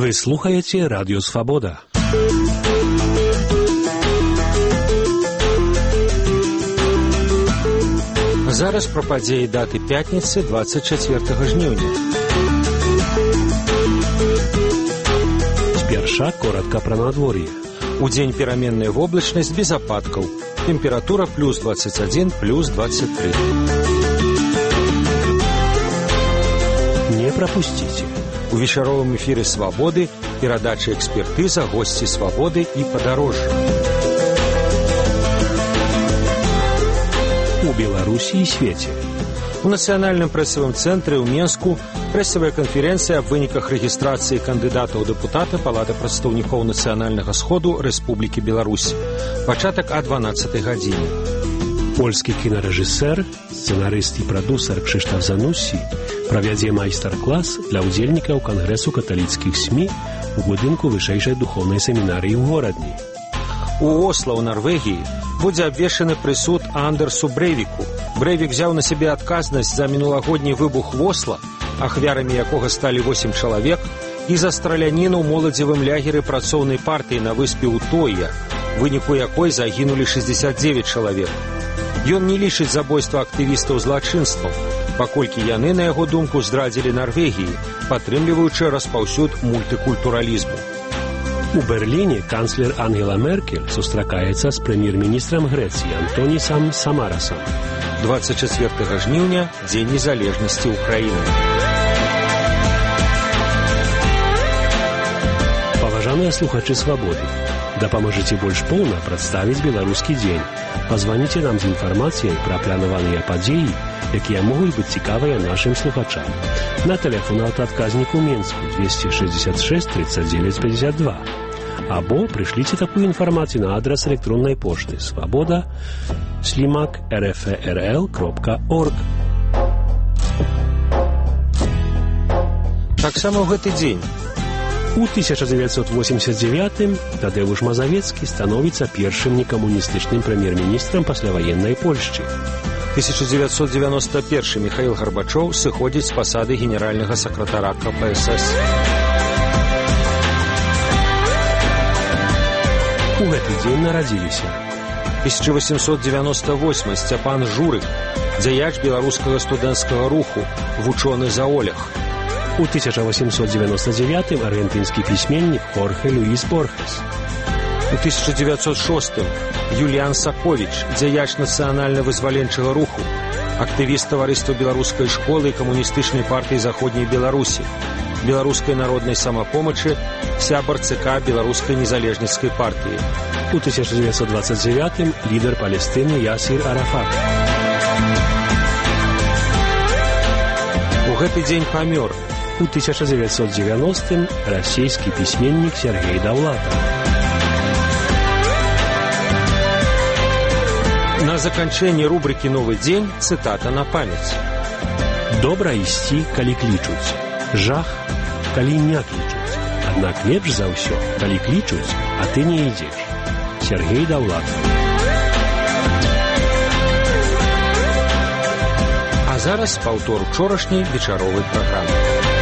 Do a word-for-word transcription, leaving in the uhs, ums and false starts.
Вы слухаете Радио Свобода. Зараз пра падзеі даты пятніцы двадцать четвёртага жніўня. Сперша коротко про надворье. У дзень пераменная воблачнасць без ападкаў. Тэмпература плюс двадцать один, плюс двадцать три. Не пропустите. У вечаровым эфіры «Свабоды» перадача экспертыза, госці «Свабоды» і падарожжа. У Беларусі і свеце. У нацыянальным прэсавым цэнтры ў Менску прэсавая канферэнцыя аб выніках рэгістрацыі кандыдатаў у дэпутаты Палаты прадстаўнікоў Нацыянальнага сходу Рэспублікі Беларусь. Пачатак о дванаццатай гадзіне. Польскі кінарэжысэр, сцэнарыст і прадусар Крzysztof Zanussi правядзе майстар-клас для ўдзельнікаў Кангрэсу каталіцкіх СМІ у будынку вышэйшай духоўнай семінарыі ў горадні. У Осло, ў Нарвегіі, будзе абвешчаны прысуд Андерсу Брейвіку. Брейвік взяў на сябе адказнасць за мінулагодні выбух в Осло, ахвярамі якога сталі восем чалавек, і за страляніну ў моладзевым лягеры працоўнай партыі на выспе Утоя, выніку якой загінулі шэсцьдзесят дзевяць чалавек. Ён не лічыць забойства актывістаў злачынствам, паколькі яны, на яго думку, здрадзілі Нарвегіі, падтрымліваючы распаўсюд мультыкультуралізму. У Берліне канцлер Ангела Меркель сустракаецца з прэм'ер-міністрам Грэцыі Антонісам Самарасам. двадцать четвёртага жніўня – Дзень незалежнасці Украіны. Паважаныя слухачы «Свабоды», дапамажыце больш поўна прадставіць беларускі дзень. Пазваніце нам з інфармацыяй пра планаваныя падзеі, якія могуць быць цікавыя нашым слухачам. На тэлефон аўтаадказніку Менску двести шестьдесят шесть тридцать девять пятьдесят два. Або прышліце такую інфармацыю на адрас электроннай пошты свабода слімак эр эф эр эл кропка орг. Таксама ў гэты дзень у тысяча девятьсот восемьдесят девятым Тадеуш Мазавецкі становіцца першым некамуністычным прэм'ер-міністрам пасляваеннай Польшчы. тысяча девятьсот девяносто первый Михаил Горбачев сыходзіць з пасады генеральнага сакратара ка пэ эс эс. У гэты дзень нарадзіліся тысяча восемьсот девяносто восьмый Сцяпан Журык, дзяяч беларускага студэнцкага руху, вучоны заолях. У тысяча восемьсот девяносто девятым аргентынскі пісьменнік Хорхе Луіс Борхес. У тысяча девятьсот шостым Юліан Саковіч, дзяяч нацыянальна-вызваленчага руху, актывіст таварыства беларускай школы і камуністычнай партыі Заходняй Беларусі, беларускай народнай самапомачы, сябар ЦК беларускай незалежніцкай партыі. У тысяча девятьсот двадцать девятым лідар Палестыны Ясір Арафат. У гэты дзень памёр у тысяча девятьсот девяностым расійскі пісьменнік Сергей Давлатов. На заканчэнні рубрыкі «Новы дзень» цытата на памяць. Добра ісці, калі клічуць. Жах, калі не клічуць. Аднак лепш за ўсё, калі клічуць, а ты не ідзеш. Сергей Давлатов. А зараз паўтор учорашняй вечаровай праграмы.